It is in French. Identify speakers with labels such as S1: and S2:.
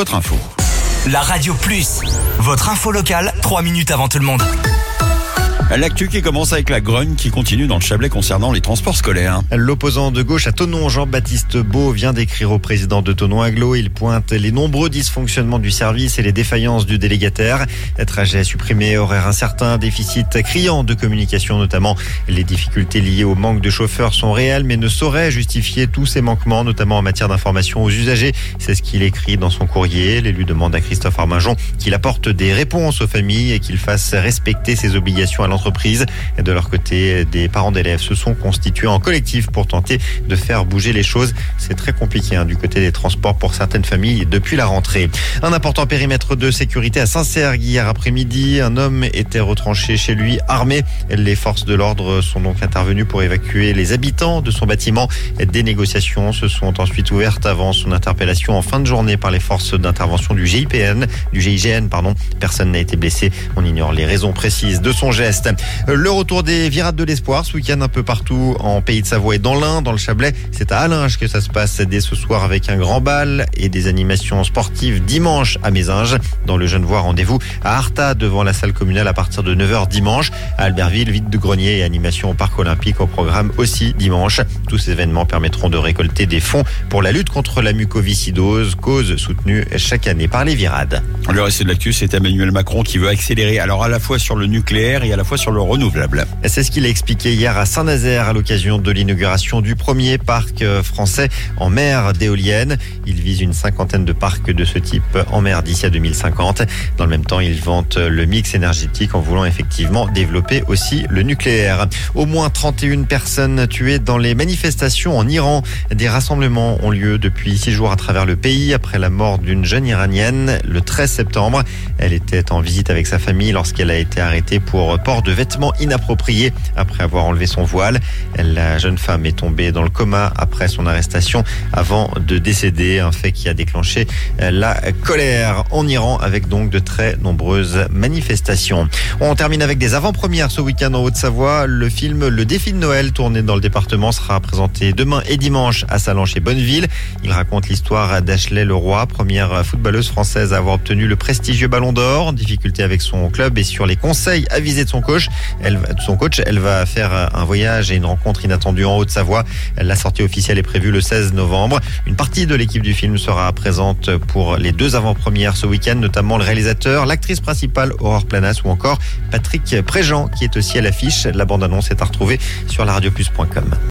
S1: votre info.
S2: La Radio Plus, votre info locale, 3 minutes avant tout le monde.
S1: L'actu qui commence avec la grogne qui continue dans le Chablais concernant les transports scolaires.
S3: L'opposant de gauche à Thonon, Jean-Baptiste Beau, vient d'écrire au président de Thonon Agglo. Il pointe les nombreux dysfonctionnements du service et les défaillances du délégataire. Trajets supprimés, horaires incertains, déficit criant de communication notamment. Les difficultés liées au manque de chauffeurs sont réelles mais ne sauraient justifier tous ces manquements, notamment en matière d'information aux usagers. C'est ce qu'il écrit dans son courrier. L'élu demande à Christophe Arminjon qu'il apporte des réponses aux familles et qu'il fasse respecter ses obligations à l'entreprise. De leur côté, des parents d'élèves se sont constitués en collectif pour tenter de faire bouger les choses. C'est très compliqué du côté des transports pour certaines familles depuis la rentrée. Un important périmètre de sécurité à Saint-Cergue hier après-midi. Un homme était retranché chez lui armé. Les forces de l'ordre sont donc intervenues pour évacuer les habitants de son bâtiment. Des négociations se sont ensuite ouvertes avant son interpellation en fin de journée par les forces d'intervention du GIGN. Personne n'a été blessé. On ignore les raisons précises de son geste. Le retour des virades de l'espoir ce week-end un peu partout en Pays de Savoie et dans l'Ain, dans le Chablais. C'est à Allinges que ça se passe dès ce soir avec un grand bal et des animations sportives dimanche à Mézinges. Dans le Genevois, rendez-vous à Arta devant la salle communale à partir de 9h dimanche. À Albertville, vide-de-grenier et animation au parc olympique au programme aussi dimanche. Tous ces événements permettront de récolter des fonds pour la lutte contre la mucoviscidose, cause soutenue chaque année par les virades.
S1: Le reste de l'actu, c'est Emmanuel Macron qui veut accélérer, alors à la fois sur le nucléaire et à la fois sur le renouvelable.
S3: C'est ce qu'il a expliqué hier à Saint-Nazaire à l'occasion de l'inauguration du premier parc français en mer d'éoliennes. Il vise une 50aine de parcs de ce type en mer d'ici à 2050. Dans le même temps, il vante le mix énergétique en voulant effectivement développer aussi le nucléaire. Au moins 31 personnes tuées dans les manifestations en Iran. Des rassemblements ont lieu depuis 6 jours à travers le pays après la mort d'une jeune iranienne le 13 septembre. Elle était en visite avec sa famille lorsqu'elle a été arrêtée pour port de vêtements inappropriés après avoir enlevé son voile. La jeune femme est tombée dans le coma après son arrestation avant de décéder, un fait qui a déclenché la colère en Iran avec donc de très nombreuses manifestations. On termine avec des avant-premières ce week-end en Haute-Savoie. Le film Le Défi de Noël, tourné dans le département, sera présenté demain et dimanche à Sallanches et Bonneville. Il raconte l'histoire d'Ashley Leroy, première footballeuse française à avoir obtenu le prestigieux Ballon d'Or, en difficulté avec son club et sur les conseils avisés de son coach. Elle va faire un voyage et une rencontre inattendue en Haute-Savoie. La sortie officielle est prévue le 16 novembre. Une partie de l'équipe du film sera présente pour les 2 avant-premières ce week-end, notamment le réalisateur, l'actrice principale Aurore Planas ou encore Patrick Préjean qui est aussi à l'affiche. La bande-annonce est à retrouver sur laradioplus.com.